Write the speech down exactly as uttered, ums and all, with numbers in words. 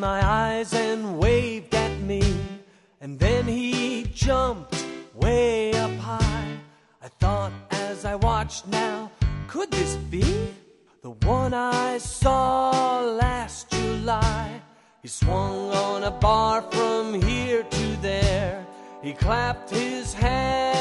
my eyes and waved at me, and then he jumped way up high. I thought as I watched, now, could this be the one I saw last July? He swung on a bar from here to there. He clapped his hands